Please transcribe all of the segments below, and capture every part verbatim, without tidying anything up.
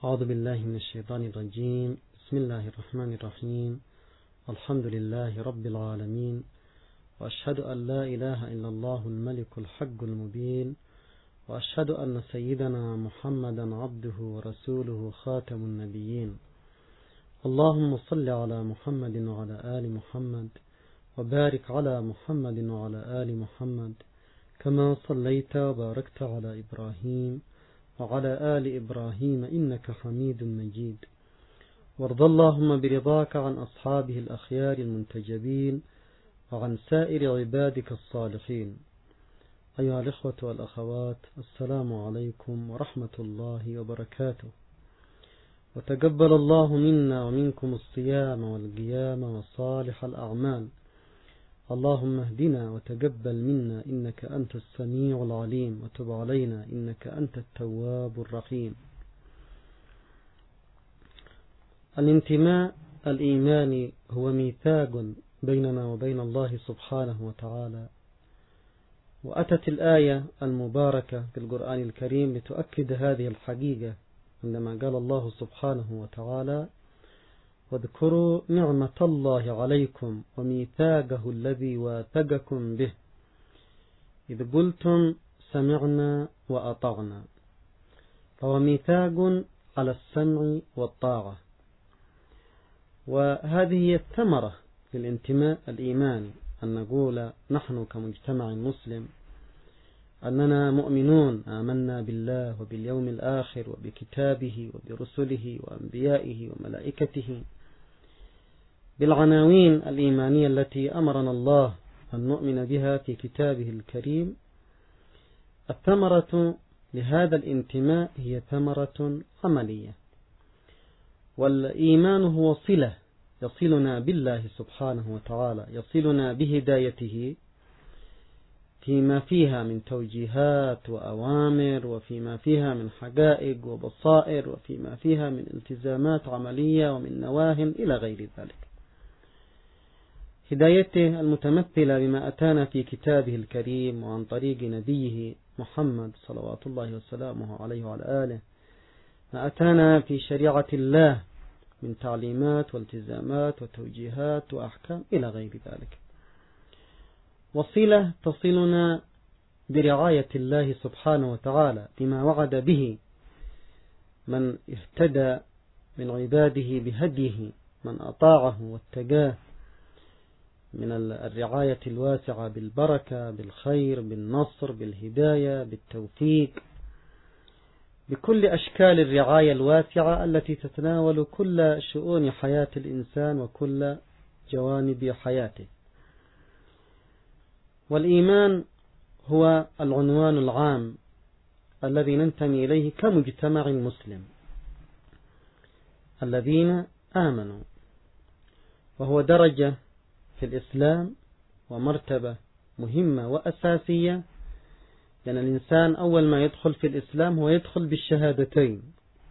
أعوذ بالله من الشيطان الرجيم. بسم الله الرحمن الرحيم. الحمد لله رب العالمين، وأشهد أن لا إله إلا الله الملك الحق المبين، وأشهد أن سيدنا محمدا عبده ورسوله خاتم النبيين. اللهم صل على محمد وعلى آل محمد، وبارك على محمد وعلى آل محمد كما صليت وباركت على إبراهيم وعلى آل إبراهيم إنك حميد مجيد. وارض اللهم برضاك عن أصحابه الأخيار المنتجبين وعن سائر عبادك الصالحين. أيها الإخوة والأخوات، السلام عليكم ورحمة الله وبركاته. وتقبل الله منا ومنكم الصيام والقيام وصالح الأعمال. اللهم اهدنا وتقبل منا إنك أنت السميع العليم، وتب علينا إنك أنت التواب الرحيم. الانتماء الإيماني هو ميثاق بيننا وبين الله سبحانه وتعالى، وأتت الآية المباركة في القرآن الكريم لتؤكد هذه الحقيقة، عندما قال الله سبحانه وتعالى: واذكروا نعمة الله عليكم وميثاقه الذي واثقكم به إذ قلتم سمعنا وأطعنا. فهو ميثاق على السمع والطاعة، وهذه هي الثمرة للانتماء الإيماني، أن نقول نحن كمجتمع مسلم أننا مؤمنون، آمنا بالله وباليوم الآخر وبكتابه وبرسله وأنبيائه وملائكته، بالعناوين الإيمانية التي أمرنا الله أن نؤمن بها في كتابه الكريم. الثمرة لهذا الانتماء هي ثمرة عملية، والإيمان هو صلة يصلنا بالله سبحانه وتعالى، يصلنا بهدايته فيما فيها من توجيهات وأوامر، وفيما فيها من حقائق وبصائر، وفيما فيها من التزامات عملية ومن نواه إلى غير ذلك. هدايته المتمثلة بما أتانا في كتابه الكريم وعن طريق نبيه محمد صلوات الله وسلامه عليه وعلى آله، ما أتانا في شريعة الله من تعليمات والتزامات وتوجيهات وأحكام إلى غير ذلك. وصلة تصلنا برعاية الله سبحانه وتعالى بما وعد به من اهتدى من عباده بهديه، من أطاعه واتقاه، من الرعاية الواسعة بالبركة، بالخير، بالنصر، بالهداية، بالتوفيق، بكل أشكال الرعاية الواسعة التي تتناول كل شؤون حياة الإنسان وكل جوانب حياته. والإيمان هو العنوان العام الذي ننتمي إليه كمجتمع مسلم، الذين آمنوا، وهو درجة في الإسلام ومرتبة مهمة وأساسية، لأن الإنسان أول ما يدخل في الإسلام هو يدخل بالشهادتين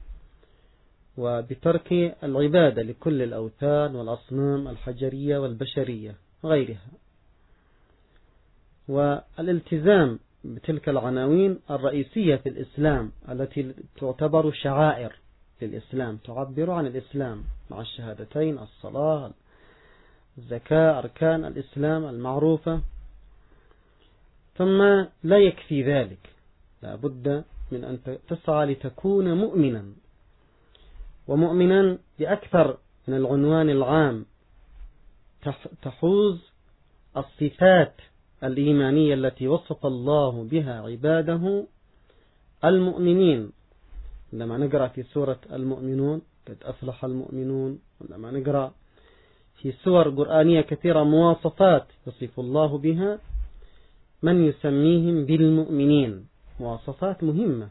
وبترك العبادة لكل الأوثان والأصنام الحجرية والبشرية وغيرها، والالتزام بتلك العناوين الرئيسية في الإسلام التي تعتبر شعائر للإسلام، تعبر عن الإسلام مع الشهادتين: الصلاة، الزكاة، أركان الإسلام المعروفة. ثم لا يكفي ذلك، لا بد من أن تسعى لتكون مؤمنا، ومؤمنا بأكثر من العنوان العام، تحوز الصفات الإيمانية التي وصف الله بها عباده المؤمنين. لما نقرأ في سورة المؤمنون قد أفلح المؤمنون، ولما نقرأ في سور قرآنية كثيرة مواصفات يصف الله بها من يسميهم بالمؤمنين، مواصفات مهمة.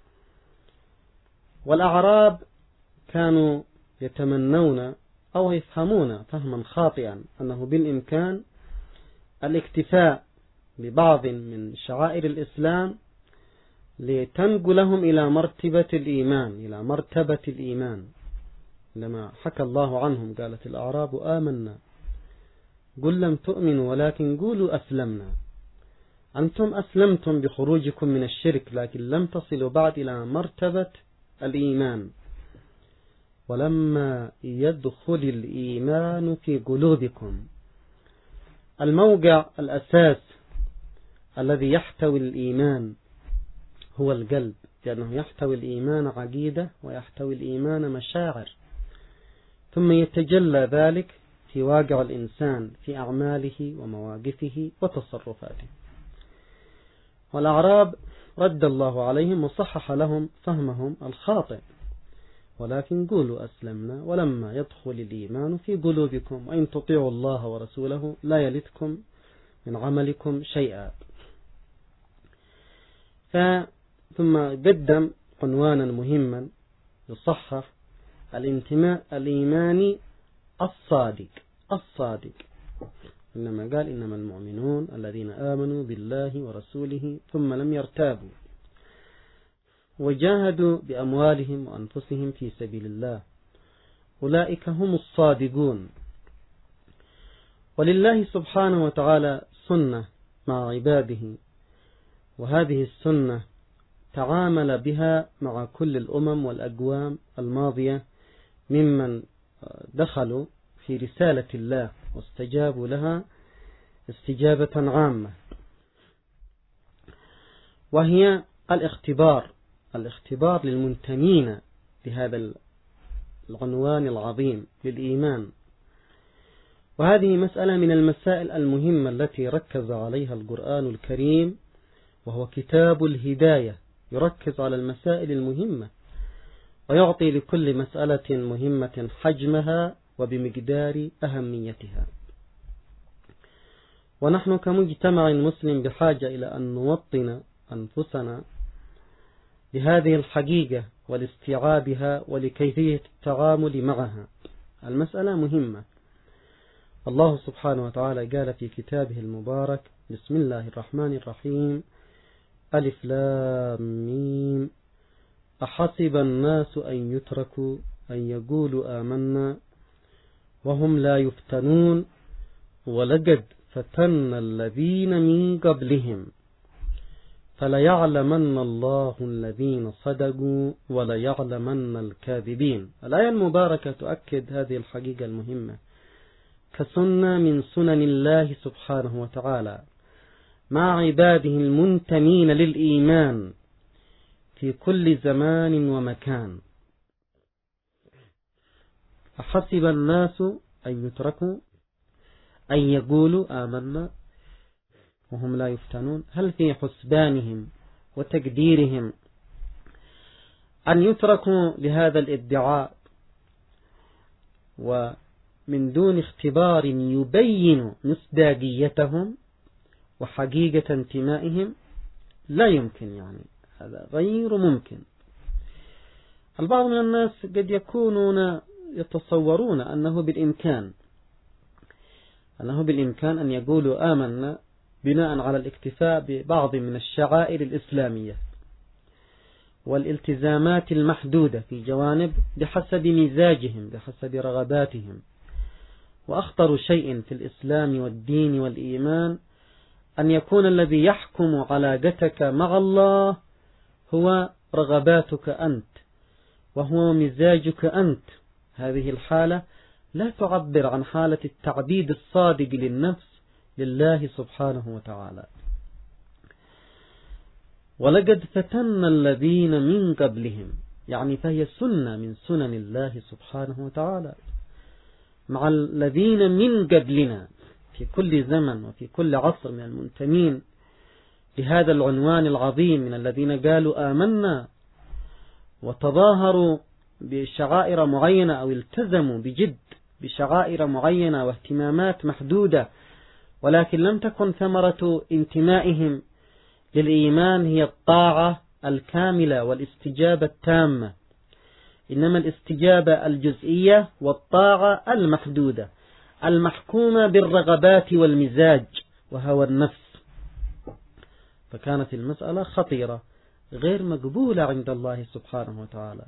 والأعراب كانوا يتمنون أو يفهمون فهما خاطئا أنه بالإمكان الاكتفاء ببعض من شعائر الإسلام لتنقلهم إلى مرتبة الإيمان، إلى مرتبة الإيمان. لما حكى الله عنهم قالت الأعراب آمنا قل لم تؤمنوا ولكن قولوا أسلمنا. أنتم أسلمتم بخروجكم من الشرك، لكن لم تصلوا بعد إلى مرتبة الإيمان. ولما يدخل الإيمان في قلوبكم. الموقع الأساس الذي يحتوي الإيمان هو القلب، لأنه يحتوي الإيمان عقيدة ويحتوي الإيمان مشاعر، ثم يتجلى ذلك في واقع الإنسان في أعماله ومواقفه وتصرفاته. والأعراب رد الله عليهم وصحح لهم فهمهم الخاطئ، ولكن قولوا أسلمنا ولما يدخل الإيمان في قلوبكم وإن تطيعوا الله ورسوله لا يلتكم من عملكم شيئا. ثم قدم عنوانا مهما يصحح الانتماء الإيماني الصادق الصادق إنما قال إنما المؤمنون الذين آمنوا بالله ورسوله ثم لم يرتابوا وجاهدوا بأموالهم وأنفسهم في سبيل الله أولئك هم الصادقون. ولله سبحانه وتعالى سنة مع عباده، وهذه السنة تعامل بها مع كل الأمم والأقوام الماضية ممن دخلوا في رسالة الله واستجابوا لها استجابة عامة، وهي الاختبار الاختبار للمنتمين بهذا العنوان العظيم للإيمان. وهذه مسألة من المسائل المهمة التي ركز عليها القرآن الكريم، وهو كتاب الهداية، يركز على المسائل المهمة ويعطي لكل مسألة مهمة حجمها وبمقدار أهميتها. ونحن كمجتمع مسلم بحاجة إلى أن نوطن أنفسنا بهذه الحقيقة ولاستيعابها ولكيفية التعامل معها. المسألة مهمة. الله سبحانه وتعالى قال في كتابه المبارك: بسم الله الرحمن الرحيم، ألف لام ميم، أحسب الناس أن يتركوا أن يقولوا آمنا وهم لا يفتنون ولقد فتن الذين من قبلهم فليعلمن الله الذين صدقوا وليعلمن الكاذبين. الآية المباركة تؤكد هذه الحقيقة المهمة كسنة من سنن الله سبحانه وتعالى مع عباده المنتمين للإيمان في كل زمان ومكان. أحسب الناس أن يتركوا أن يقولوا آمنا وهم لا يفتنون؟ هل في حسبانهم وتقديرهم أن يتركوا لهذا الادعاء ومن دون اختبار يبين مصداقيتهم وحقيقة انتمائهم؟ لا يمكن، يعني هذا غير ممكن. البعض من الناس قد يكونون يتصورون أنه بالإمكان أنه بالإمكان أن يقولوا آمنا بناء على الاكتفاء ببعض من الشعائر الإسلامية والالتزامات المحدودة في جوانب بحسب مزاجهم بحسب رغباتهم. وأخطر شيء في الإسلام والدين والإيمان أن يكون الذي يحكم علاقتك مع الله هو رغباتك أنت وهو مزاجك أنت. هذه الحالة لا تعبر عن حالة التعبيد الصادق للنفس لله سبحانه وتعالى. ولقد فتن الذين من قبلهم، يعني فهي سنة من سنن الله سبحانه وتعالى مع الذين من قبلنا في كل زمن وفي كل عصر من المنتمين لهذا العنوان العظيم من الذين قالوا آمنا وتظاهروا بشعائر معينة أو التزموا بجد بشعائر معينة واهتمامات محدودة، ولكن لم تكن ثمرة انتمائهم للإيمان هي الطاعة الكاملة والاستجابة التامة، إنما الاستجابة الجزئية والطاعة المحدودة المحكومة بالرغبات والمزاج وهوى النفس. فكانت المسألة خطيرة غير مقبولة عند الله سبحانه وتعالى.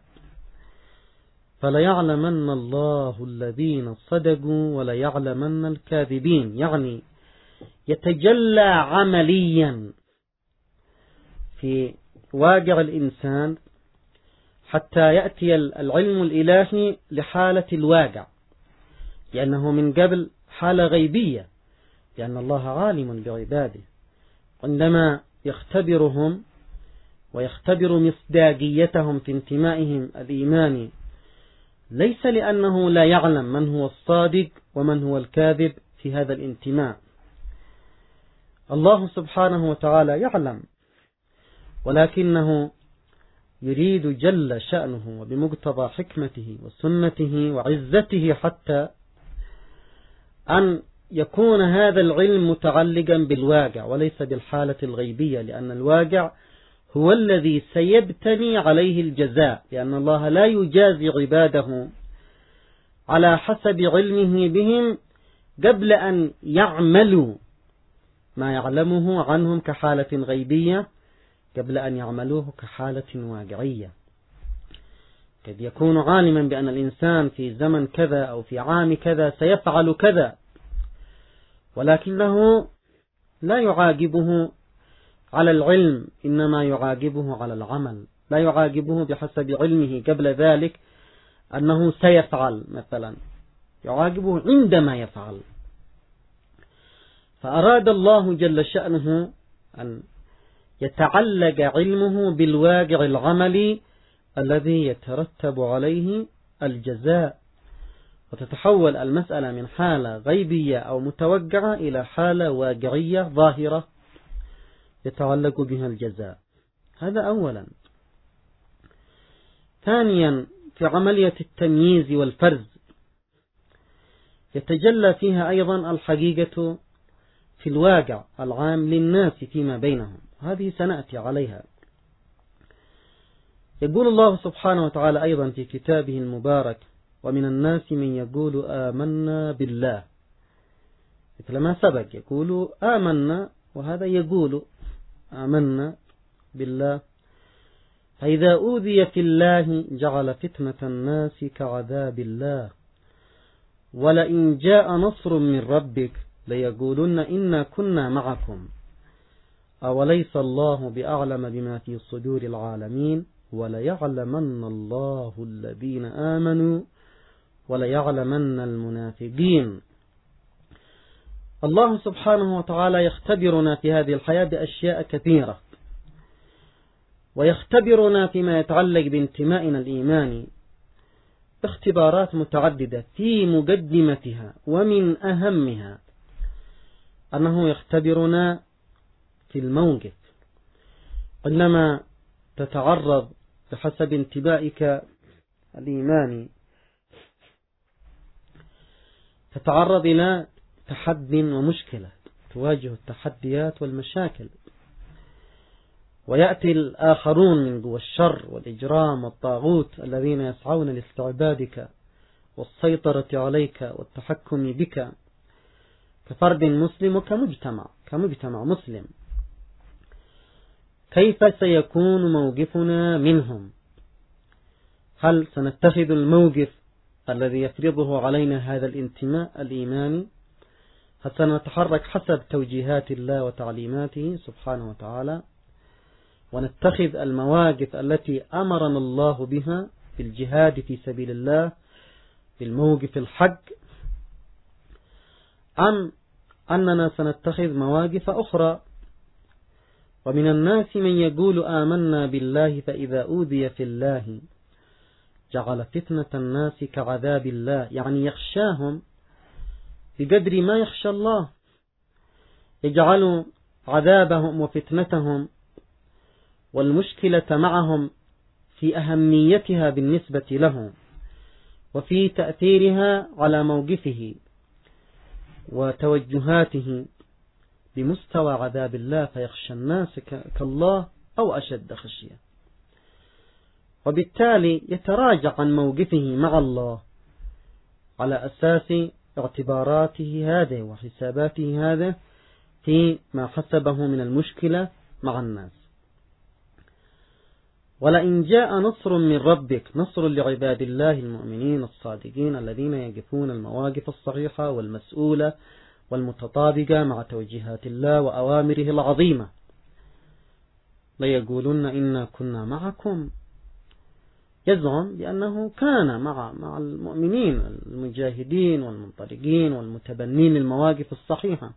فليعلمن الله الذين صدقوا وليعلمن الكاذبين، يعني يتجلى عمليا في واقع الإنسان حتى يأتي العلم الإلهي لحالة الواقع، لأنه من قبل حالة غيبية، لأن الله عالم بعباده. عندما يختبرهم ويختبر مصداقيتهم في انتمائهم الإيماني، ليس لأنه لا يعلم من هو الصادق ومن هو الكاذب في هذا الانتماء. الله سبحانه وتعالى يعلم، ولكنه يريد جل شأنه وبمقتضى حكمته وسنته وعزته حتى أن يكون هذا العلم متعلقا بالواقع وليس بالحالة الغيبية، لأن الواقع هو الذي سيبتني عليه الجزاء، لأن الله لا يجازي عباده على حسب علمه بهم قبل أن يعملوا ما يعلمه عنهم كحالة غيبية، قبل أن يعملوه كحالة واقعية. قد يكون عالما بأن الإنسان في زمن كذا أو في عام كذا سيفعل كذا، ولكنه لا يعاقبه على العلم، إنما يعاقبه على العمل، لا يعاقبه بحسب علمه قبل ذلك أنه سيفعل مثلا، يعاقبه عندما يفعل. فأراد الله جل شأنه أن يتعلق علمه بالواقع العملي الذي يترتب عليه الجزاء، وتتحول المسألة من حالة غيبية أو متوقعة إلى حالة واقعية ظاهرة يتعلق بها الجزاء. هذا أولا. ثانيا، في عملية التمييز والفرز يتجلى فيها أيضا الحقيقة في الواقع العام للناس فيما بينهم، هذه سنأتي عليها. يقول الله سبحانه وتعالى أيضا في كتابه المبارك: ومن الناس من يقول آمنا بالله، مثل ما سبق، يقول آمنا، وهذا يقول آمنا بالله. فإذا أوذي في الله جعل فتنة الناس كعذاب الله، ولئن جاء نصر من ربك ليقولن إنا كنا معكم أوليس الله بأعلم بما في صدور العالمين وليعلمن الله الذين آمنوا وليعلمن المنافقين. الله سبحانه وتعالى يختبرنا في هذه الحياة بأشياء كثيرة، ويختبرنا فيما يتعلق بانتمائنا الإيماني باختبارات متعددة. في مقدمتها ومن أهمها أنه يختبرنا في الموقف، عندما تتعرض بحسب انتبائك الإيماني تتعرض إلى تحد ومشكلة، تواجه التحديات والمشاكل، ويأتي الآخرون من قوى الشر والإجرام والطاغوت الذين يسعون لاستعبادك والسيطرة عليك والتحكم بك كفرد مسلم وكمجتمع كمجتمع مسلم. كيف سيكون موقفنا منهم؟ هل سنتخذ الموقف الذي يفرضه علينا هذا الانتماء الإيماني؟ هل سنتحرك حسب توجيهات الله وتعليماته سبحانه وتعالى ونتخذ المواقف التي أمرنا الله بها بالجهاد في سبيل الله بالموقف الحق، أم أننا سنتخذ مواقف أخرى؟ ومن الناس من يقول آمنا بالله فإذا أوذي في الله جعل فتنة الناس كعذاب الله، يعني يخشاهم بقدر ما يخشى الله، يجعل عذابهم وفتنتهم والمشكلة معهم في أهميتها بالنسبة له وفي تأثيرها على موقفه وتوجهاته بمستوى عذاب الله، فيخشى الناس كالله أو أشد خشية، وبالتالي يتراجع عن موقفه مع الله على أساس اعتباراته هذه وحساباته هذه في ما حسبه من المشكلة مع الناس. ولئن جاء نصر من ربك، نصر لعباد الله المؤمنين الصادقين الذين يقفون المواقف الصحيحة والمسؤولة والمتطابقة مع توجيهات الله وأوامره العظيمة، ليقولن إنا كنا معكم يزعم بأنه كان مع مع المؤمنين المجاهدين والمنطلقين والمتبنين المواقف الصحيحة.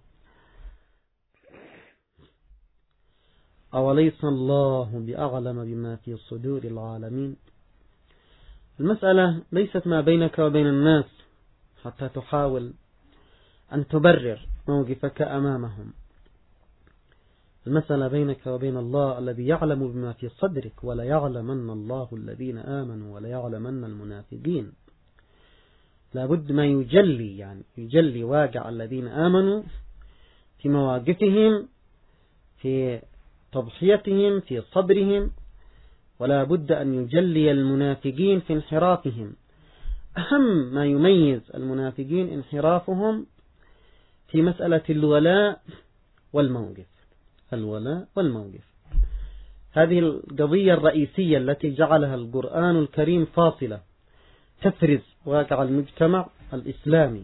أوليس الله بأعلم بما في صدور العالمين؟ المسألة ليست ما بينك وبين الناس حتى تحاول أن تبرر موقفك أمامهم. المسألة بينك وبين الله الذي يعلم بما في صدرك، ولا يعلمن الله الذين آمنوا ولا يعلمن المنافقين. لابد ما يجلي، يعني يجلي واقع الذين آمنوا في مواقفهم، في تضحيتهم، في صبرهم، ولا بد أن يجلي المنافقين في انحرافهم. أهم ما يميز المنافقين انحرافهم في مسألة الولاء والموقف. الولاء والموقف هذه القضية الرئيسية التي جعلها القرآن الكريم فاصلة تفرز واقع المجتمع الإسلامي.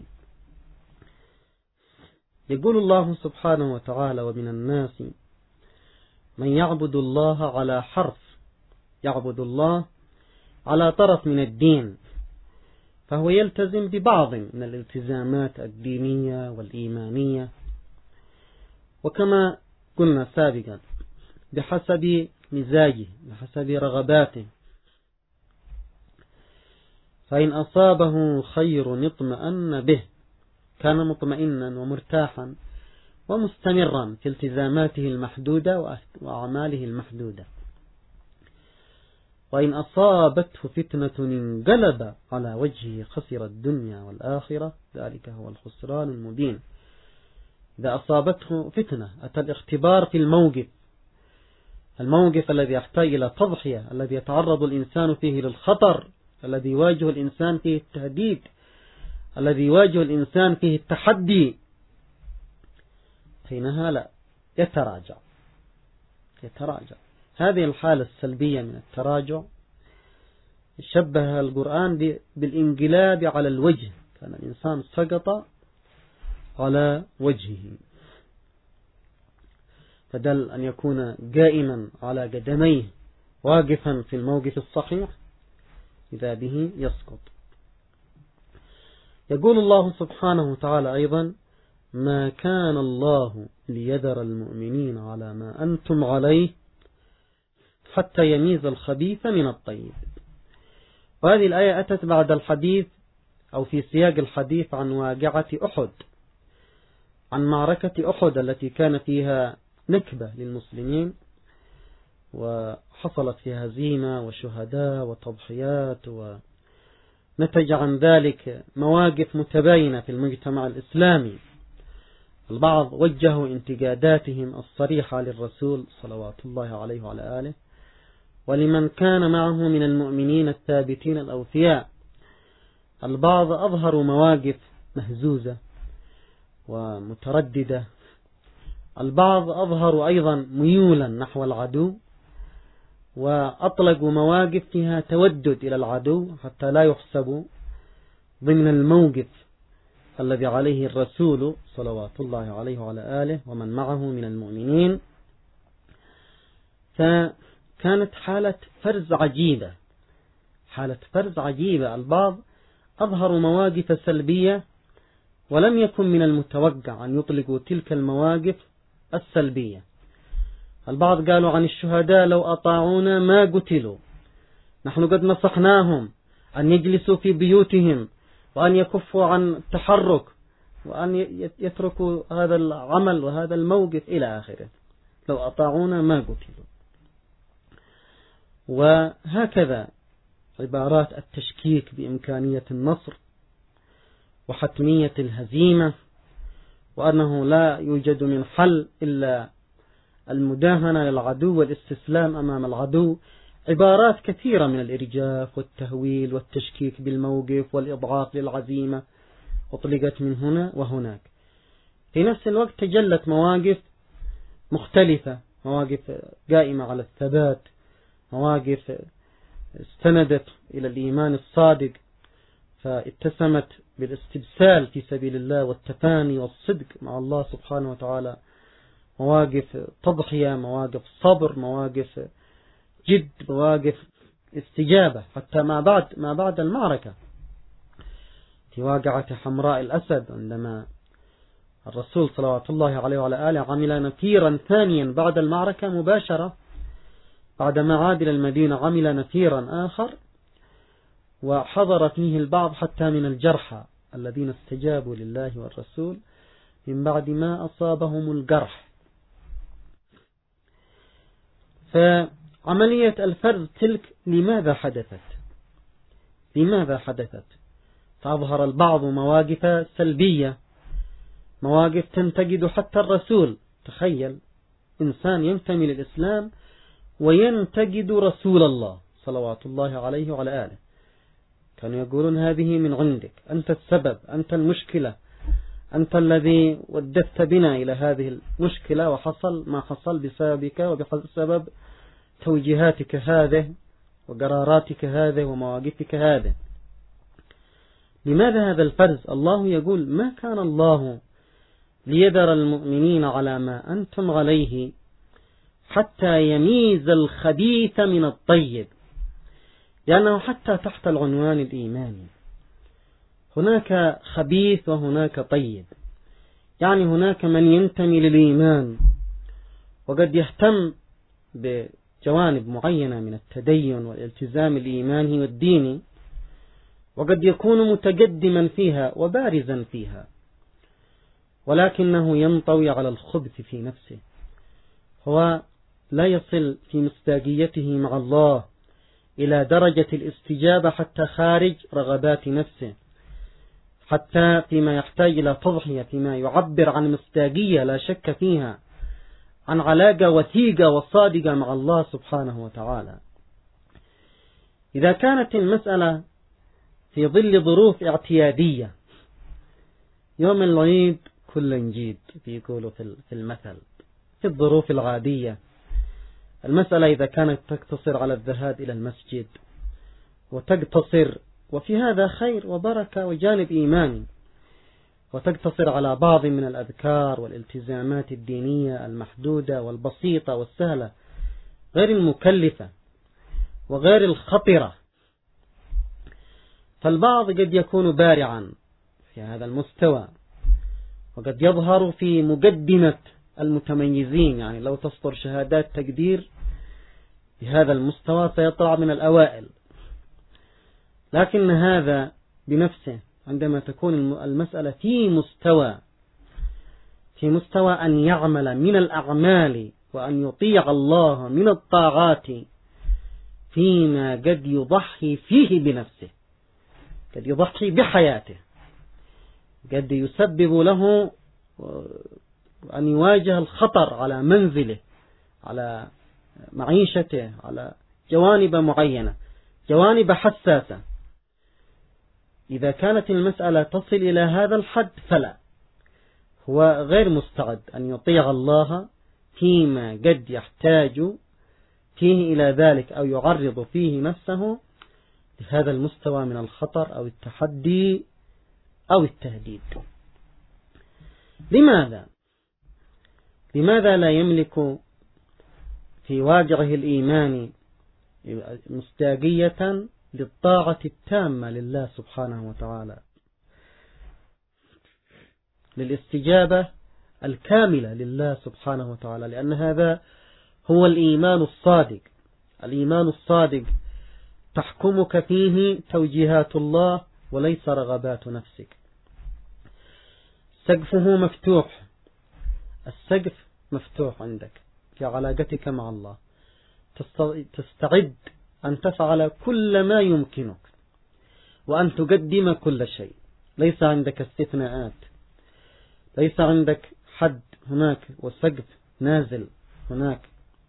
يقول الله سبحانه وتعالى: ومن الناس من يعبد الله على حرف، يعبد الله على طرف من الدين، فهو يلتزم ببعض من الالتزامات الدينية والإيمانية، وكما قلنا سابقا بحسب مزاجه، بحسب رغباته. فإن أصابه خير اطمأن به، كان مطمئنا ومرتاحا ومستمرا في التزاماته المحدودة وأعماله المحدودة. وإن أصابته فتنة انقلب على وجهه خسر الدنيا والآخرة، ذلك هو الخسران المبين. إذا أصابته فتنة، أتى الاختبار في الموقف، الموقف الذي يحتاج إلى تضحية، الذي يتعرض الإنسان فيه للخطر، الذي يواجه الإنسان فيه التهديد، الذي يواجه الإنسان فيه التحدي، حينها لا يتراجع يتراجع هذه الحالة السلبية من التراجع شبه القرآن بالانقلاب على الوجه، كان الإنسان سقط على وجهه، بدل أن يكون قائما على قدميه واقفا في الموقف الصحيح إذا به يسقط. يقول الله سبحانه وتعالى أيضا: ما كان الله ليذر المؤمنين على ما أنتم عليه حتى يميز الخبيث من الطيب. وهذه الآية أتت بعد الحديث أو في سياق الحديث عن واقعة أحد، عن معركة أحد التي كان فيها نكبة للمسلمين، وحصلت فيها هزيمة وشهداء وتضحيات، ونتج عن ذلك مواقف متباينة في المجتمع الإسلامي. البعض وجهوا انتقاداتهم الصريحة للرسول صلوات الله عليه وعلى آله ولمن كان معه من المؤمنين الثابتين الأوفياء. البعض أظهروا مواقف مهزوزة ومترددة. البعض أظهروا أيضا ميولا نحو العدو، وأطلقوا مواقف فيها تودد إلى العدو حتى لا يحسبوا ضمن الموقف الذي عليه الرسول صلوات الله عليه وعلى آله ومن معه من المؤمنين. فكانت حالة فرز عجيبة، حالة فرز عجيبة. البعض أظهروا مواقف سلبية، ولم يكن من المتوقع أن يطلقوا تلك المواقف السلبية. البعض قالوا عن الشهداء: لو أطاعونا ما قتلوا، نحن قد نصحناهم أن يجلسوا في بيوتهم وأن يكفوا عن التحرك وأن يتركوا هذا العمل وهذا الموقف إلى آخره، لو أطاعونا ما قتلوا. وهكذا عبارات التشكيك بإمكانية النصر وحتمية الهزيمة، وأنه لا يوجد من حل إلا المداهنة للعدو والاستسلام أمام العدو. عبارات كثيرة من الإرجاف والتهويل والتشكيك بالموقف والإضعاف للعزيمة أطلقت من هنا وهناك. في نفس الوقت تجلت مواقف مختلفة، مواقف قائمة على الثبات، مواقف استندت إلى الإيمان الصادق فاتسمت بالاستبسال في سبيل الله والتفاني والصدق مع الله سبحانه وتعالى، مواقف تضحية، مواقف صبر، مواقف جد، مواقف استجابة حتى ما بعد ما بعد المعركة، في واقعة حمراء الأسد عندما الرسول صلوات الله عليه وعلى آله عمل نفيرا ثانيا بعد المعركة مباشرة، بعدما عاد إلى المدينة عمل نفيرا آخر وحضر فيه البعض حتى من الجرحى الذين استجابوا لله والرسول من بعد ما أصابهم الجرح. فعملية الفرز تلك لماذا حدثت؟ لماذا حدثت؟ فأظهر البعض مواقف سلبية، مواقف تنتقد حتى الرسول. تخيل إنسان ينتمي للإسلام وينتقد رسول الله صلوات الله عليه وعلى آله. كانوا يقولون هذه من عندك، أنت السبب، أنت المشكلة، أنت الذي وددت بنا إلى هذه المشكلة وحصل ما حصل بسببك وبسبب توجيهاتك هذه وقراراتك هذه ومواقفك هذه. لماذا هذا الفرز؟ الله يقول ما كان الله ليذر المؤمنين على ما أنتم عليه حتى يميز الخبيث من الطيب، لأنه حتى تحت العنوان الإيماني هناك خبيث وهناك طيب، يعني هناك من ينتمي للإيمان وقد يهتم بجوانب معينة من التدين والالتزام الإيماني والديني، وقد يكون متقدما فيها وبارزا فيها، ولكنه ينطوي على الخبث في نفسه. هو لا يصل في مصداقيته مع الله إلى درجة الاستجابة حتى خارج رغبات نفسه، حتى فيما يحتاج إلى تضحية، فيما يعبر عن مصداقية لا شك فيها، عن علاقة وثيقة وصادقة مع الله سبحانه وتعالى. إذا كانت المسألة في ظل ظروف اعتيادية، يوم العيد كل جيد بيقولوا في المثل، في الظروف العادية المسألة إذا كانت تقتصر على الذهاب إلى المسجد وتقتصر، وفي هذا خير وبركة وجانب إيماني، وتقتصر على بعض من الأذكار والالتزامات الدينية المحدودة والبسيطة والسهلة غير المكلفة وغير الخطرة، فالبعض قد يكون بارعا في هذا المستوى وقد يظهر في مقدمة المتميزين، يعني لو تصدر شهادات تقدير بهذا المستوى سيطلع من الأوائل. لكن هذا بنفسه عندما تكون المسألة في مستوى في مستوى أن يعمل من الأعمال وأن يطيع الله من الطاعات فيما قد يضحي فيه بنفسه، قد يضحي بحياته، قد يسبب له أن يواجه الخطر على منزله، على معيشته، على جوانب معينة، جوانب حساسة. إذا كانت المسألة تصل إلى هذا الحد فلا، هو غير مستعد أن يطيع الله فيما قد يحتاج فيه إلى ذلك أو يعرض فيه نفسه لهذا المستوى من الخطر أو التحدي أو التهديد. لماذا؟ لماذا لا يملك في واقعه الإيماني مصداقية للطاعة التامة لله سبحانه وتعالى، للاستجابة الكاملة لله سبحانه وتعالى؟ لأن هذا هو الإيمان الصادق. الإيمان الصادق تحكمك فيه توجيهات الله وليس رغبات نفسك. سقفه مفتوح، السقف مفتوح عندك في علاقتك مع الله، تستعد أن تفعل كل ما يمكنك وأن تقدم كل شيء، ليس عندك استثناءات، ليس عندك حد هناك وسقف نازل هناك.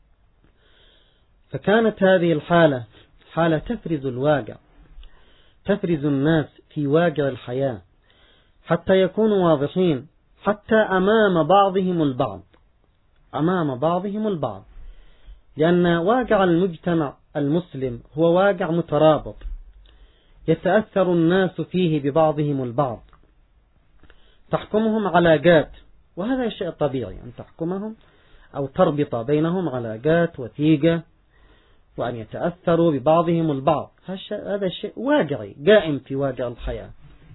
فكانت هذه الحالة حالة تفرز الواقع، تفرز الناس في واقع الحياة حتى يكونوا واضحين، حتى أمام بعضهم البعض، أمام بعضهم البعض، لأن واقع المجتمع المسلم هو واقع مترابط، يتأثر الناس فيه ببعضهم البعض، تحكمهم علاقات، وهذا شيء طبيعي أن تحكمهم أو تربط بينهم علاقات وثيقة وأن يتأثروا ببعضهم البعض. هذا شيء واقعي قائم في واقع الحياة.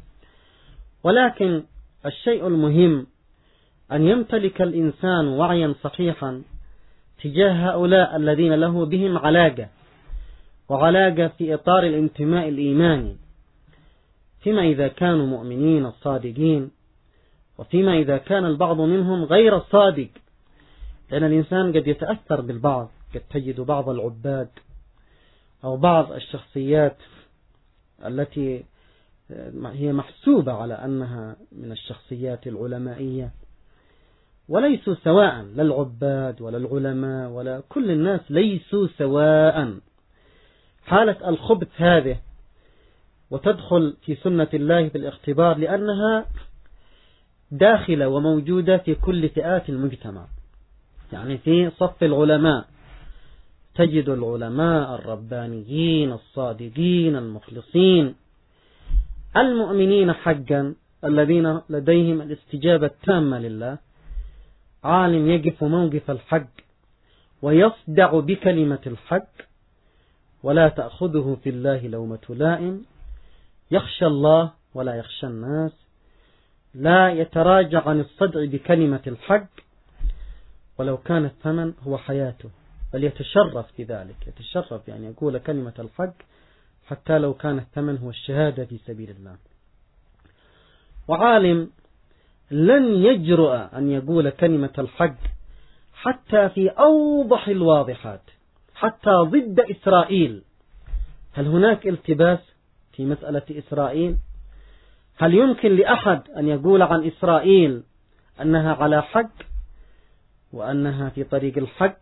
ولكن الشيء المهم أن يمتلك الإنسان وعيا صحيحا تجاه هؤلاء الذين له بهم علاقة، وعلاقة في إطار الانتماء الإيماني، فيما إذا كانوا مؤمنين الصادقين، وفيما إذا كان البعض منهم غير صادق، لأن الإنسان قد يتأثر بالبعض. قد تجد بعض العباد أو بعض الشخصيات التي هي محسوبة على أنها من الشخصيات العلمائية، وليسوا سواء، لا العباد ولا العلماء ولا كل الناس ليسوا سواء. حالة الخبث هذه وتدخل في سنة الله بالاختبار، لأنها داخلة وموجودة في كل فئات المجتمع. يعني في صف العلماء تجد العلماء الربانيين الصادقين المخلصين المؤمنين حقا، الذين لديهم الاستجابة التامة لله، عالم يقف موقف الحق ويصدع بكلمة الحق، ولا تأخذه في الله لومة لائم، يخشى الله ولا يخشى الناس، لا يتراجع عن الصدع بكلمة الحق ولو كان الثمن هو حياته، بل يتشرف بذلك، يتشرف يعني يقول كلمة الحق حتى لو كان الثمن هو الشهادة في سبيل الله. وعالم لن يجرؤ أن يقول كلمة الحق حتى في أوضح الواضحات، حتى ضد إسرائيل. هل هناك التباس في مسألة إسرائيل؟ هل يمكن لأحد أن يقول عن إسرائيل أنها على حق، وأنها في طريق الحق،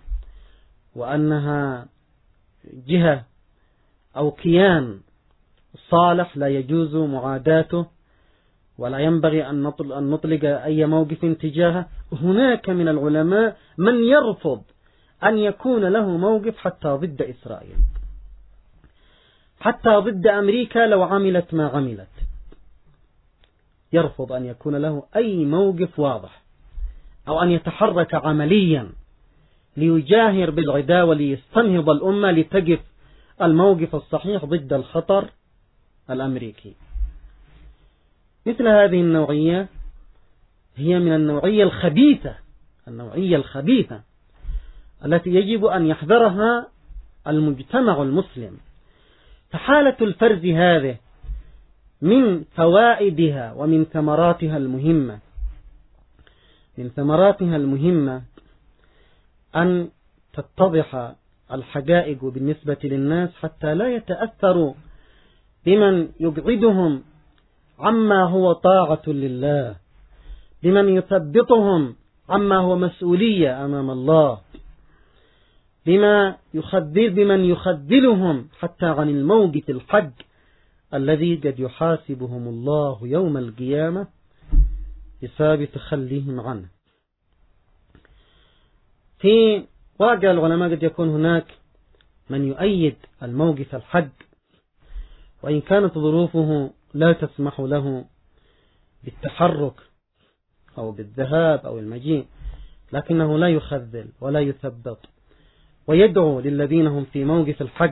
وأنها جهة أو كيان صالح لا يجوز معاداته ولا ينبغي أن نطلق أي موقف تجاهه؟ هناك من العلماء من يرفض أن يكون له موقف حتى ضد إسرائيل، حتى ضد أمريكا لو عملت ما عملت، يرفض أن يكون له أي موقف واضح، أو أن يتحرك عمليا ليجاهر بالعداء وليستنهض الأمة لتقف الموقف الصحيح ضد الخطر الأمريكي. مثل هذه النوعية هي من النوعية الخبيثة، النوعية الخبيثة التي يجب أن يحذرها المجتمع المسلم. فحالة الفرز هذه من فوائدها ومن ثمراتها المهمة من ثمراتها المهمة أن تتضح الحقائق بالنسبة للناس، حتى لا يتأثروا بمن يبعدهم عما هو طاعة لله، بمن يثبطهم عما هو مسؤولية أمام الله، بما يخذل بمن يخذلهم حتى عن الموقف الحق الذي قد يحاسبهم الله يوم القيامة بسبب تخليهم عنه. في واقع العلماء قد يكون هناك من يؤيد الموقف الحق، وإن كانت ظروفه لا تسمح له بالتحرك أو بالذهاب أو المجيء، لكنه لا يخذل ولا يثبط، ويدعو للذين هم في موقف الحق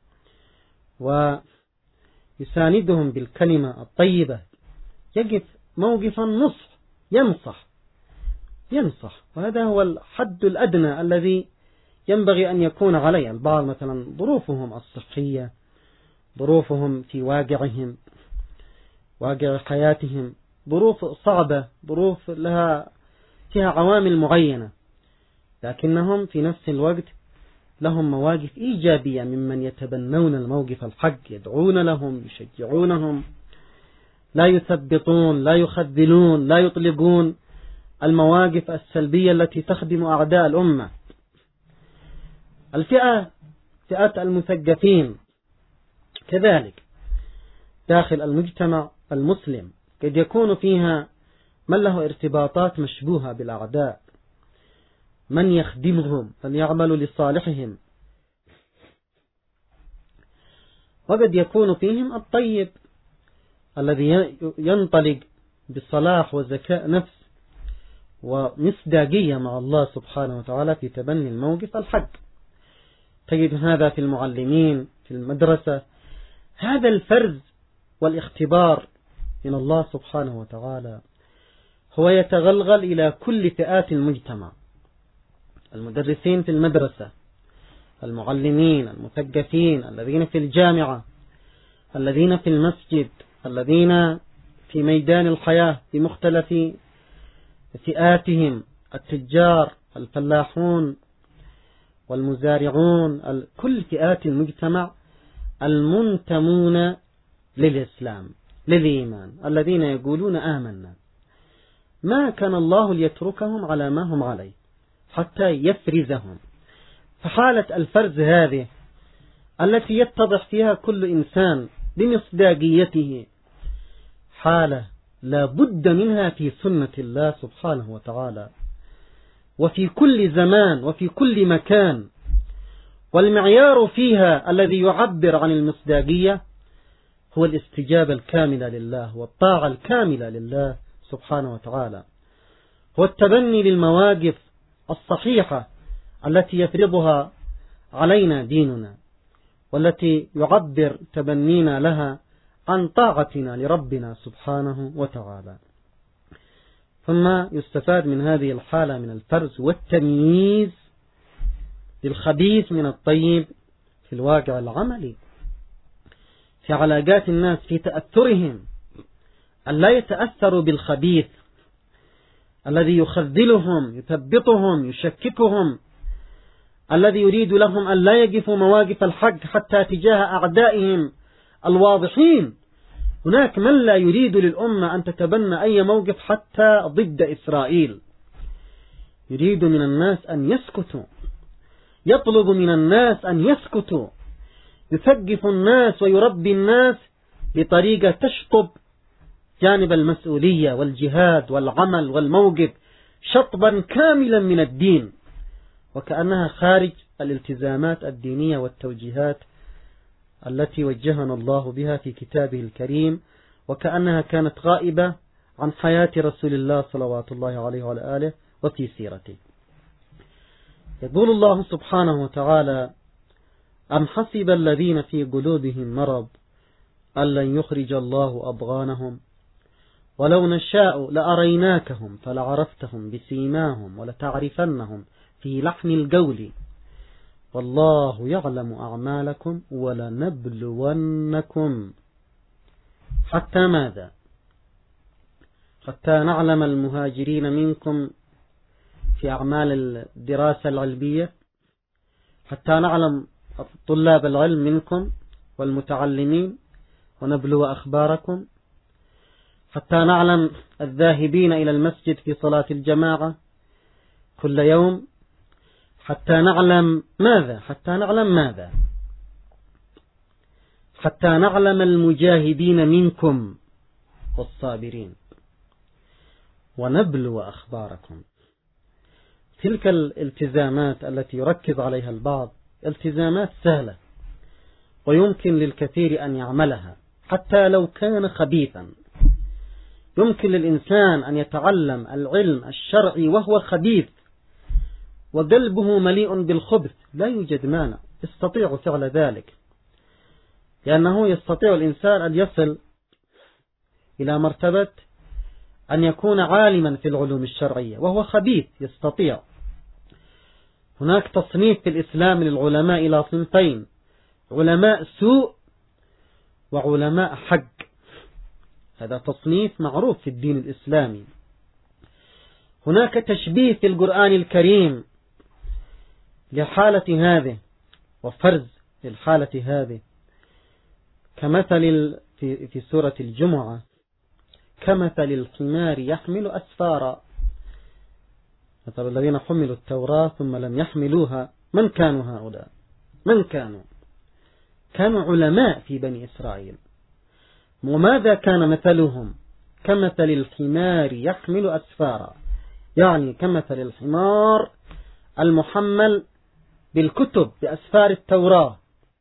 ويساندهم بالكلمة الطيبة، يقف موقف النصح، ينصح ينصح وهذا هو الحد الأدنى الذي ينبغي أن يكون عليه. البعض مثلا ظروفهم الصحية، ظروفهم في واقعهم، واقع حياتهم، ظروف صعبة، ظروف لها فيها عوامل معينة، لكنهم في نفس الوقت لهم مواقف إيجابية ممن يتبنون الموقف الحق، يدعون لهم، يشجعونهم، لا يثبطون، لا يخذلون، لا يطلقون المواقف السلبية التي تخدم أعداء الأمة. الفئة فئة المثقفين كذلك داخل المجتمع المسلم قد يكون فيها من له ارتباطات مشبوهة بالأعداء، من يخدمهم، من يعمل لصالحهم، وقد يكون فيهم الطيب الذي ينطلق بصلاح وذكاء نفس ومصداقية مع الله سبحانه وتعالى في تبني الموقف الحق. تجد هذا في المعلمين في المدرسة. هذا الفرز والاختبار من الله سبحانه وتعالى هو يتغلغل إلى كل فئات المجتمع: المدرسين في المدرسة، المعلمين، المثقفين، الذين في الجامعة، الذين في المسجد، الذين في ميدان الحياة بمختلف فئاتهم، التجار، الفلاحون والمزارعون، كل فئات المجتمع المنتمون للإسلام للإيمان، الذين يقولون آمنا. ما كان الله ليتركهم على ما هم عليه حتى يفرزهم. فحالة الفرز هذه التي يتضح فيها كل إنسان بمصداقيته حالة لا بد منها في سنة الله سبحانه وتعالى، وفي كل زمان وفي كل مكان. والمعيار فيها الذي يعبر عن المصداقية هو الاستجابة الكاملة لله والطاعة الكاملة لله سبحانه وتعالى، هو التبني للمواقف الصحيحة التي يفرضها علينا ديننا، والتي يعبر تبنينا لها عن طاعتنا لربنا سبحانه وتعالى. ثم يستفاد من هذه الحالة من الفرز والتمييز للخبيث من الطيب في الواقع العملي، في علاقات الناس، في تأثرهم، أن لا يتأثروا بالخبيث الذي يخذلهم، يثبطهم، يشككهم، الذي يريد لهم أن لا يقفوا مواقف الحق حتى تجاه أعدائهم الواضحين. هناك من لا يريد للأمة أن تتبنى أي موقف حتى ضد إسرائيل، يريد من الناس أن يسكتوا، يطلب من الناس أن يسكتوا، يثقف الناس ويربي الناس بطريقة تشطب جانب المسؤولية والجهاد والعمل والموقف شطبا كاملا من الدين، وكأنها خارج الالتزامات الدينية والتوجيهات التي وجهنا الله بها في كتابه الكريم، وكأنها كانت غائبة عن حياة رسول الله صلوات الله عليه وعلى آله وفي سيرته. يقول الله سبحانه وتعالى: أم حسب الذين في قلوبهم مرض أن لن يخرج الله أضغانهم ولو نشاء لأريناكهم فلعرفتهم بسيماهم ولتعرفنهم في لحن القول والله يعلم أعمالكم ولنبلونكم حتى ماذا؟ حتى نعلم المهاجرين منكم في أعمال الدراسة العلمية، حتى نعلم طلاب العلم منكم والمتعلمين ونبلو أخباركم، حتى نعلم الذاهبين إلى المسجد في صلاة الجماعة كل يوم، حتى نعلم ماذا؟ حتى نعلم ماذا؟ حتى نعلم المجاهدين منكم والصابرين ونبلو أخباركم. تلك الالتزامات التي يركز عليها البعض التزامات سهلة ويمكن للكثير أن يعملها حتى لو كان خبيثا. يمكن للإنسان أن يتعلم العلم الشرعي وهو خبيث وقلبه مليء بالخبث، لا يوجد مانع، يستطيع فعل ذلك، لأنه يستطيع الإنسان أن يصل إلى مرتبة أن يكون عالما في العلوم الشرعية وهو خبيث، يستطيع. هناك تصنيف في الإسلام للعلماء إلى صنفين: علماء سوء وعلماء حق. هذا تصنيف معروف في الدين الإسلامي. هناك تشبيه في القرآن الكريم لحالة هذه وفرز للحالة هذه، كمثل في في سورة الجمعة: كمثل الحمار يحمل أسفارا. مثل الذين حملوا التوراة ثم لم يحملوها، من كانوا هؤلاء؟ من كانوا؟ كانوا علماء في بني إسرائيل. وماذا كان مثلهم؟ كمثل الحمار يحمل أسفارا، يعني كمثل الحمار المحمل بالكتب بأسفار التوراة،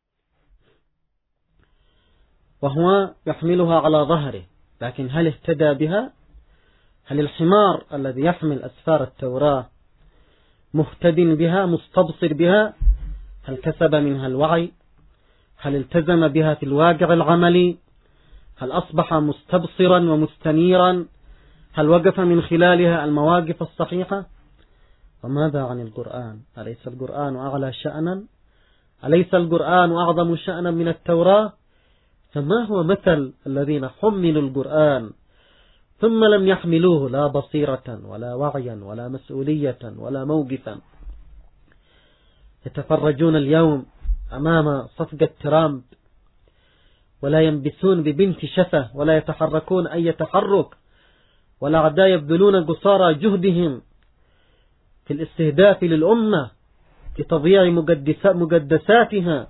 وهو يحملها على ظهره، لكن هل اهتدى بها؟ هل الحمار الذي يحمل أسفار التوراة مهتد بها مستبصر بها؟ هل كسب منها الوعي؟ هل التزم بها في الواقع العملي؟ هل أصبح مستبصرا ومستنيرا؟ هل وقف من خلالها المواقف الصحيحة؟ وماذا عن القرآن؟ أليس القرآن أعلى شأنا؟ أليس القرآن أعظم شأنا من التوراة؟ فما هو مثل الذين حملوا القرآن ثم لم يحملوه لا بصيرة ولا وعيا ولا مسؤولية ولا موقفا؟ يتفرجون اليوم أمام صفقة ترامب ولا ينبسون ببنت شفة ولا يتحركون أي تحرك، والأعداء يبذلون قصارى جهدهم في الاستهداف للأمة، في تضييع مقدساتها،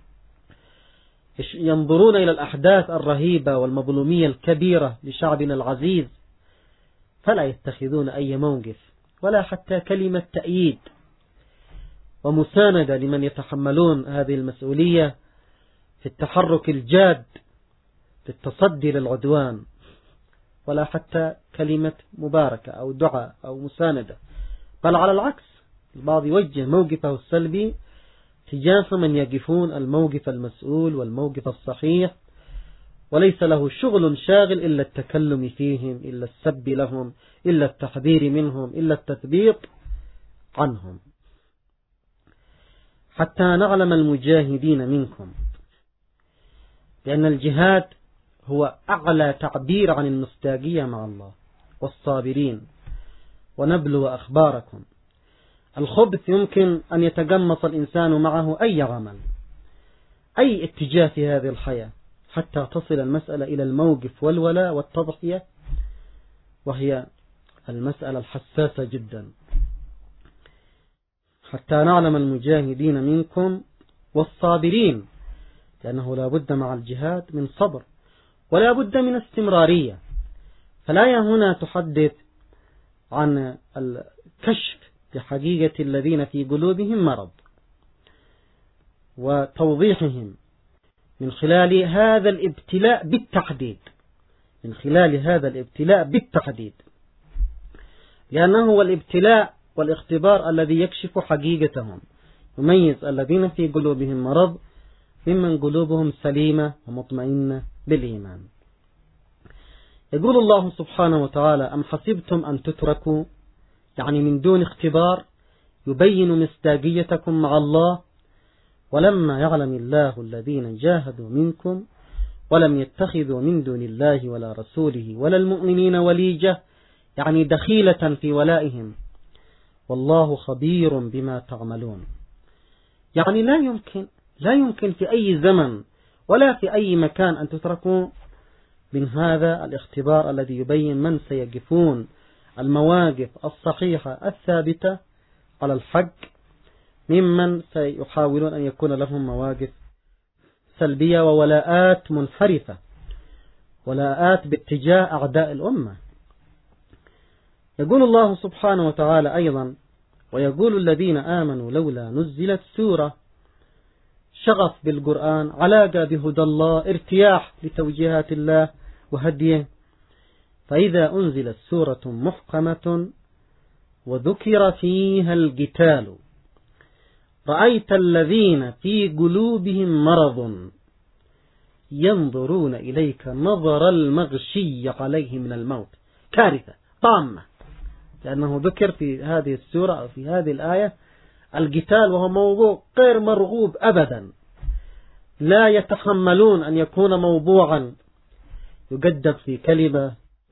ينظرون إلى الأحداث الرهيبة والمظلومية الكبيرة لشعبنا العزيز فلا يتخذون أي موقف ولا حتى كلمة تأييد ومساندة لمن يتحملون هذه المسؤولية في التحرك الجاد في التصدي للعدوان، ولا حتى كلمة مباركة أو دعاء أو مساندة، بل على العكس البعض يوجه موقفه السلبي تجاه من يقفون الموقف المسؤول والموقف الصحيح، وليس له شغل شاغل إلا التكلم فيهم، إلا السب لهم، إلا التحذير منهم، إلا التثبيط عنهم. حتى نعلم المجاهدين منكم، لأن الجهاد هو أعلى تعبير عن المصداقية مع الله، والصابرين، ونبلو أخباركم. الخبث يمكن أن يتقمص الإنسان معه أي عمل، أي اتجاه في هذه الحياة، حتى تصل المسألة إلى الموقف والولاء والتضحية، وهي المسألة الحساسة جدا. حتى نعلم المجاهدين منكم والصابرين، لأنه لا بد مع الجهاد من صبر ولا بد من استمرارية. فالآية هنا تحدث عن الكشف لحقيقة الذين في قلوبهم مرض وتوضيحهم من خلال هذا الابتلاء بالتحديد، من خلال هذا الابتلاء بالتحديد، لأنه هو الابتلاء والاختبار الذي يكشف حقيقتهم، يميز الذين في قلوبهم مرض ممن قلوبهم سليمة ومطمئنة بالإيمان. يقول الله سبحانه وتعالى: أم حسبتم أن تتركوا، يعني من دون اختبار يبين مصداقيتكم مع الله، ولما يعلم الله الذين جاهدوا منكم ولم يتخذوا من دون الله ولا رسوله ولا المؤمنين وليجة، يعني دخيلة في ولائهم، والله خبير بما تعملون. يعني لا يمكن لا يمكن في أي زمن ولا في أي مكان أن تتركوا من هذا الاختبار الذي يبين من سيقفون المواقف الصحيحة الثابتة على الحق ممن سيحاولون أن يكون لهم مواقف سلبية وولاءات منحرفة، ولاءات باتجاه أعداء الأمة. يقول الله سبحانه وتعالى أيضا: ويقول الذين آمنوا لولا نزلت سورة. شغف بالقرآن، علاقة بهدى الله، ارتياح لتوجيهات الله وهديه. فإذا أنزلت سورة محكمة وذكر فيها القتال رأيت الذين في قلوبهم مرض ينظرون إليك نظر المغشي عليه من الموت. كارثة طامة، لأنه ذكر في هذه السورة أو في هذه الآية القتال، وهو موضوع غير مرغوب أبدا، لا يتحملون أن يكون موضوعا يقدم في كلمة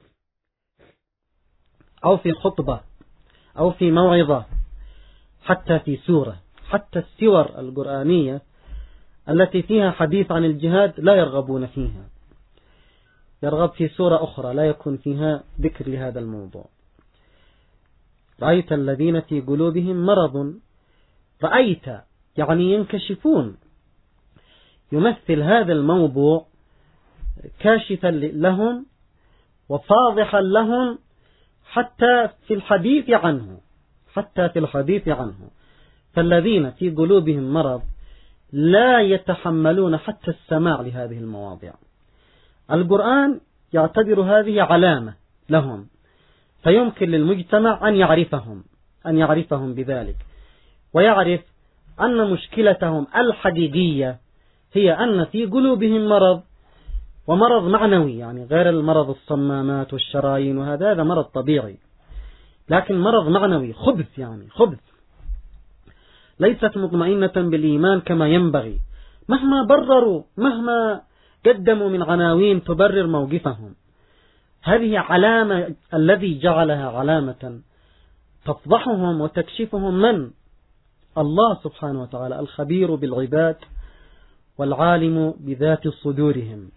أو في خطبة أو في موعظة، حتى في سورة. حتى السور القرآنية التي فيها حديث عن الجهاد لا يرغبون فيها، يرغب في سورة أخرى لا يكون فيها ذكر لهذا الموضوع. رأيت الذين في قلوبهم مرض، رأيت يعني ينكشفون، يمثل هذا الموضوع كاشفا لهم وفاضحا لهم حتى في الحديث عنه حتى في الحديث عنه فالذين في قلوبهم مرض لا يتحملون حتى السماع لهذه المواضيع. القرآن يعتبر هذه علامة لهم، فيمكن للمجتمع أن يعرفهم أن يعرفهم بذلك، ويعرف أن مشكلتهم الحقيقية هي أن في قلوبهم مرض، ومرض معنوي، يعني غير المرض الصمامات والشرايين وهذا هذا مرض طبيعي، لكن مرض معنوي خبث، يعني خبث، ليست مطمئنة بالإيمان كما ينبغي، مهما برروا، مهما قدموا من عناوين تبرر موقفهم. هذه علامة الذي جعلها علامة تفضحهم وتكشفهم من؟ الله سبحانه وتعالى الخبير بالعباد والعالم بذات صدورهم.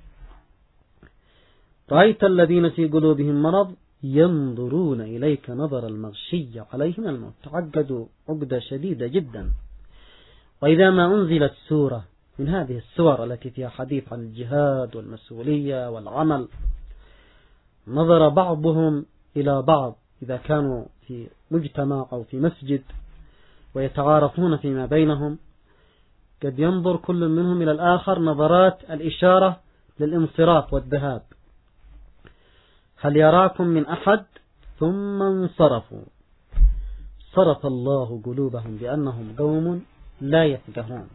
رأيت الذين في قلوبهم مرض ينظرون إليك نظر المغشي عليه من الموت، تعقدوا عقدة شديدة جدا. وإذا ما أنزلت سورة من هذه السور التي فيها حديث عن الجهاد والمسؤولية والعمل، نظر بعضهم إلى بعض إذا كانوا في مجتمع أو في مسجد ويتعارفون فيما بينهم، قد ينظر كل منهم إلى الآخر نظرات الإشارة للانصراف والذهاب. هل يراكم من أحد؟ ثم انصرفوا. صرف الله قلوبهم بأنهم قوم لا يفقهون.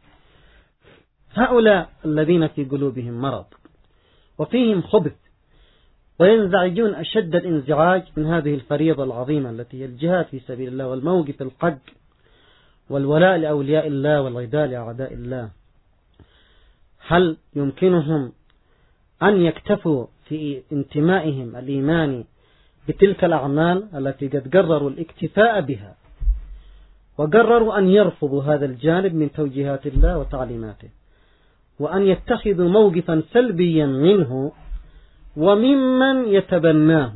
هؤلاء الذين في قلوبهم مرض وفيهم خبث وينزعجون أشد الانزعاج من هذه الفريضة العظيمة التي هي الجهاد في سبيل الله والموقف الحق والولاء لأولياء الله والعداء لأعداء الله، هل يمكنهم أن يكتفوا في انتمائهم الإيماني بتلك الأعمال التي قد قرروا الاكتفاء بها، وقرروا أن يرفضوا هذا الجانب من توجيهات الله وتعليماته، وأن يتخذوا موقفا سلبيا منه وممن يتبناه؟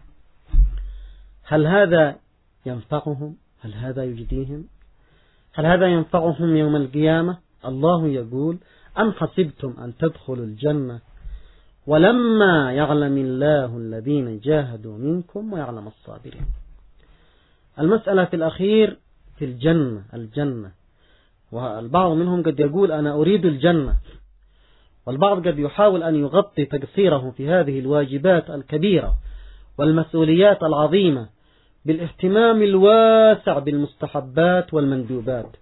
هل هذا ينفعهم؟ هل هذا يجديهم؟ هل هذا ينفعهم يوم القيامة؟ الله يقول: أم حسبتم أن تدخلوا الجنة ولما يعلم الله الذين جاهدوا منكم ويعلم الصابرين. المسألة في الأخير في الجنة الجنة والبعض منهم قد يقول أنا أريد الجنة، والبعض قد يحاول أن يغطي تقصيره في هذه الواجبات الكبيرة والمسؤوليات العظيمة بالاهتمام الواسع بالمستحبات والمندوبات،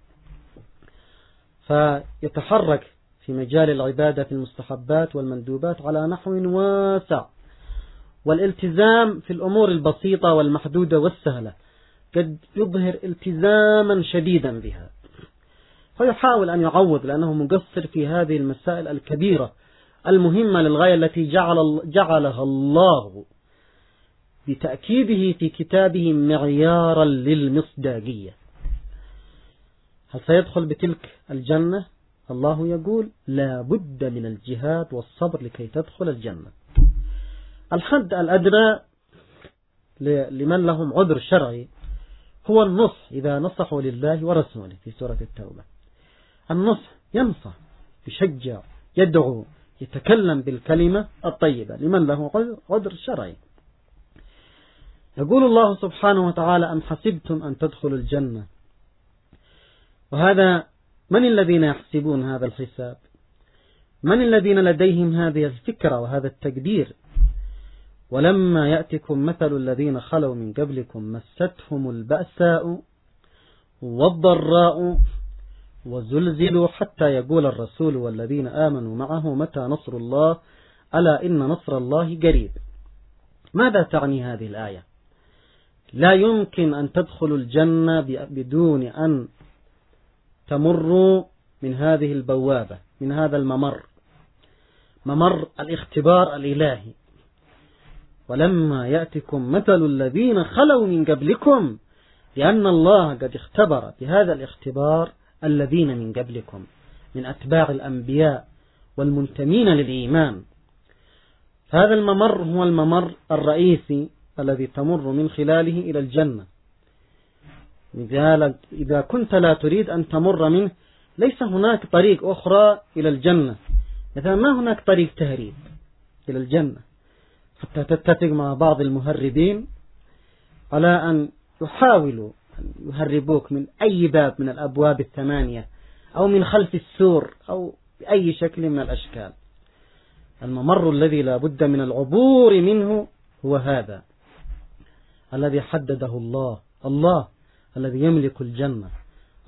فيتحرك في مجال العبادة في المستحبات والمندوبات على نحو واسع، والالتزام في الأمور البسيطة والمحدودة والسهلة قد يظهر التزاما شديدا بها، فيحاول أن يعوض لأنه مقصر في هذه المسائل الكبيرة المهمة للغاية التي جعل جعلها الله بتأكيده في كتابه معيارا للمصداقية. هل سيدخل بتلك الجنة؟ الله يقول: لا بد من الجهاد والصبر لكي تدخل الجنة. الحد الأدنى لمن لهم عذر شرعي هو النصح، إذا نصحوا لله ورسوله في سورة التوبة. النصح ينصح، يشجع، يدعو، يتكلم بالكلمة الطيبة لمن له عذر شرعي. يقول الله سبحانه وتعالى: أم حسبتم أن تدخلوا الجنة. وهذا من الذين يحسبون هذا الحساب؟ من الذين لديهم هذه الفكرة وهذا التقدير؟ ولما يأتكم مثل الذين خلوا من قبلكم مستهم البأساء والضراء وزلزلوا حتى يقول الرسول والذين آمنوا معه متى نصر الله ألا إن نصر الله قريب. ماذا تعني هذه الآية؟ لا يمكن أن تدخلوا الجنة بدون أن تمروا من هذه البوابة، من هذا الممر، ممر الاختبار الإلهي. ولما يأتكم مثل الذين خلوا من قبلكم، لأن الله قد اختبر بهذا الاختبار الذين من قبلكم من أتباع الأنبياء والمنتمين للإيمان. هذا الممر هو الممر الرئيسي الذي تمر من خلاله إلى الجنة. إذا كنت لا تريد أن تمر منه ليس هناك طريق أخرى إلى الجنة، مثلا ما هناك طريق تهريب إلى الجنة، حتى تتفق مع بعض المهربين على أن يحاولوا أن يهربوك من أي باب من الأبواب الثمانية أو من خلف السور أو بأي شكل من الأشكال. الممر الذي لا بد من العبور منه هو هذا الذي حدده الله، الله الذي يملك الجنة،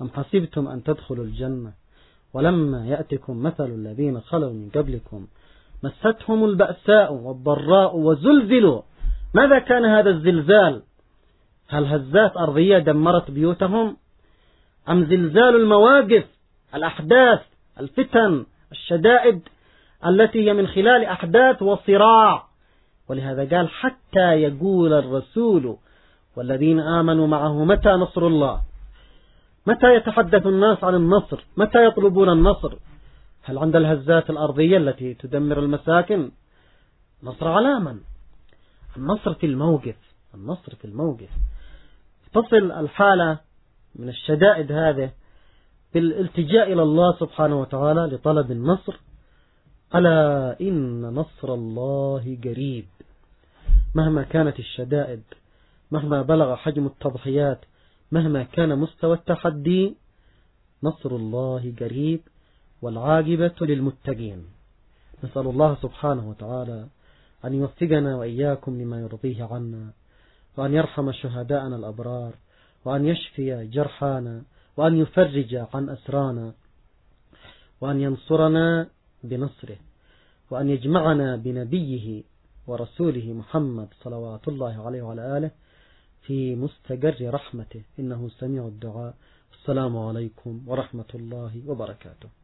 أم حسبتم أن تدخلوا الجنة ولما يأتكم مثل الذين خلوا من قبلكم مستهم البأساء والضراء وزلزلوا. ماذا كان هذا الزلزال؟ هل هزات أرضية دمرت بيوتهم، أم زلزال المواقف، الأحداث، الفتن، الشدائد التي هي من خلال أحداث وصراع؟ ولهذا قال حتى يقول الرسول والذين آمنوا معه متى نصر الله. متى يتحدث الناس عن النصر؟ متى يطلبون النصر؟ هل عند الهزات الأرضية التي تدمر المساكن؟ نصر على من؟ النصر في الموقف، النصر في الموقف. تصل الحالة من الشدائد هذه بالالتجاء إلى الله سبحانه وتعالى لطلب النصر. ألا إن نصر الله قريب. مهما كانت الشدائد، مهما بلغ حجم التضحيات، مهما كان مستوى التحدي، نصر الله قريب والعاقبة للمتقين. نسأل الله سبحانه وتعالى أن يوفقنا وإياكم لما يرضيه عنا، وأن يرحم شهداءنا الأبرار، وأن يشفي جرحانا، وأن يفرج عن أسرانا، وأن ينصرنا بنصره، وأن يجمعنا بنبيه ورسوله محمد صلوات الله عليه وعلى آله في مستقر رحمته، إنه سميع الدعاء. السلام عليكم ورحمة الله وبركاته.